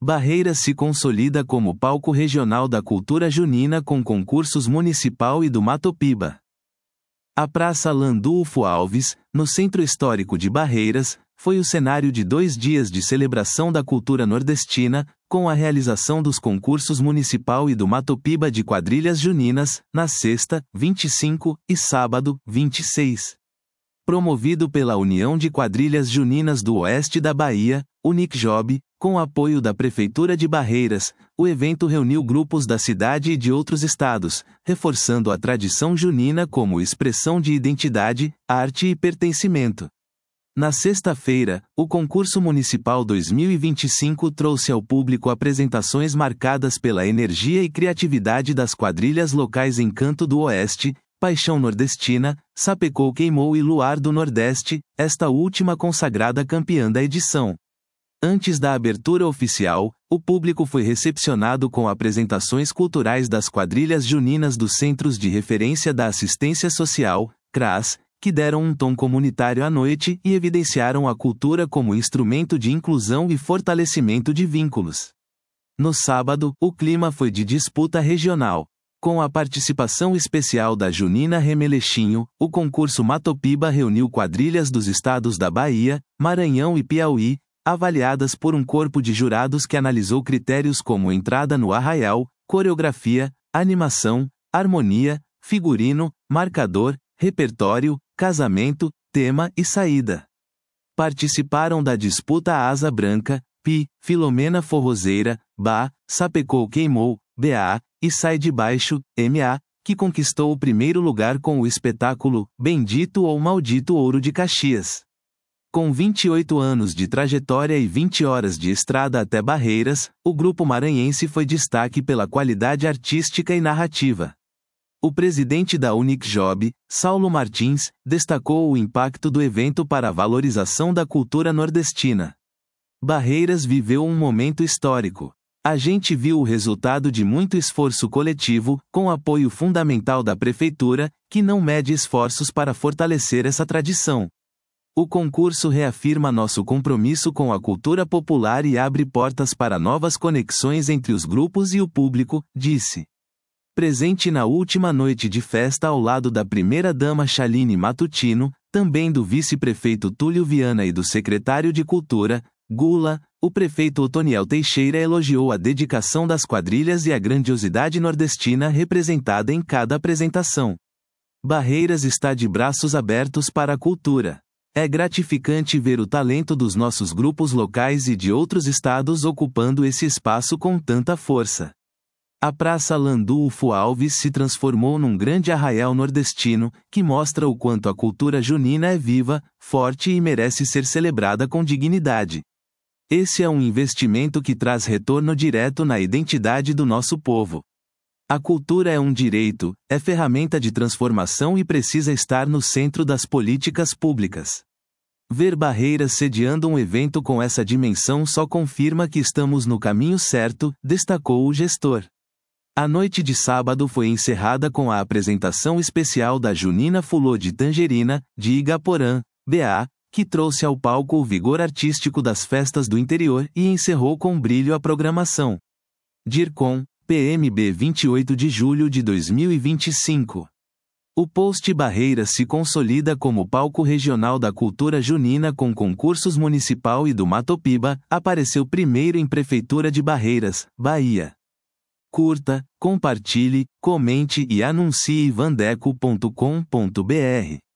Barreiras se consolida como palco regional da cultura junina com concursos municipal e do Matopiba. A Praça Landulfo Alves, no Centro Histórico de Barreiras, foi o cenário de 2 dias de celebração da cultura nordestina, com a realização dos concursos municipal e do Matopiba de quadrilhas juninas, na sexta, 25, e sábado, 26. Promovido pela União de Quadrilhas Juninas do Oeste da Bahia, UNICJOB, com apoio da Prefeitura de Barreiras, o evento reuniu grupos da cidade e de outros estados, reforçando a tradição junina como expressão de identidade, arte e pertencimento. Na sexta-feira, o concurso municipal 2025 trouxe ao público apresentações marcadas pela energia e criatividade das quadrilhas locais Encanto do Oeste, Paixão Nordestina, Sapecou Queimou e Luar do Nordeste, esta última consagrada campeã da edição. Antes da abertura oficial, o público foi recepcionado com apresentações culturais das quadrilhas juninas dos Centros de Referência da Assistência Social, CRAS, que deram um tom comunitário à noite e evidenciaram a cultura como instrumento de inclusão e fortalecimento de vínculos. No sábado, o clima foi de disputa regional. Com a participação especial da Junina Remelechinho, o concurso Matopiba reuniu quadrilhas dos estados da Bahia, Maranhão e Piauí, avaliadas por um corpo de jurados que analisou critérios como entrada no arraial, coreografia, animação, harmonia, figurino, marcador, repertório, casamento, tema e saída. Participaram da disputa Asa Branca, Pi, Filomena Forrozeira, Ba, Sapecou Queimou, BA, e Sai de Baixo, MA, que conquistou o primeiro lugar com o espetáculo Bendito ou Maldito Ouro de Caxias. Com 28 anos de trajetória e 20 horas de estrada até Barreiras, o grupo maranhense foi destaque pela qualidade artística e narrativa. O presidente da UNICJOB, Saulo Martins, destacou o impacto do evento para a valorização da cultura nordestina. Barreiras viveu um momento histórico. A gente viu o resultado de muito esforço coletivo, com apoio fundamental da prefeitura, que não mede esforços para fortalecer essa tradição. O concurso reafirma nosso compromisso com a cultura popular e abre portas para novas conexões entre os grupos e o público, disse. Presente na última noite de festa ao lado da primeira-dama Chaline Matutino, também do vice-prefeito Túlio Viana e do secretário de Cultura, Gula, o prefeito Otoniel Teixeira elogiou a dedicação das quadrilhas e a grandiosidade nordestina representada em cada apresentação. Barreiras está de braços abertos para a cultura. É gratificante ver o talento dos nossos grupos locais e de outros estados ocupando esse espaço com tanta força. A Praça Landulfo Alves se transformou num grande arraial nordestino, que mostra o quanto a cultura junina é viva, forte e merece ser celebrada com dignidade. Esse é um investimento que traz retorno direto na identidade do nosso povo. A cultura é um direito, é ferramenta de transformação e precisa estar no centro das políticas públicas. Ver Barreiras sediando um evento com essa dimensão só confirma que estamos no caminho certo, destacou o gestor. A noite de sábado foi encerrada com a apresentação especial da Junina Fulô de Tangerina, de Igaporã, BA, que trouxe ao palco o vigor artístico das festas do interior e encerrou com brilho a programação. DIRCOM, PMB 28 de julho de 2025. O Post Barreiras se consolida como palco regional da cultura junina com concursos municipal e do Matopiba, apareceu primeiro em Prefeitura de Barreiras, Bahia. Curta, compartilhe, comente e anuncie vandeco.com.br.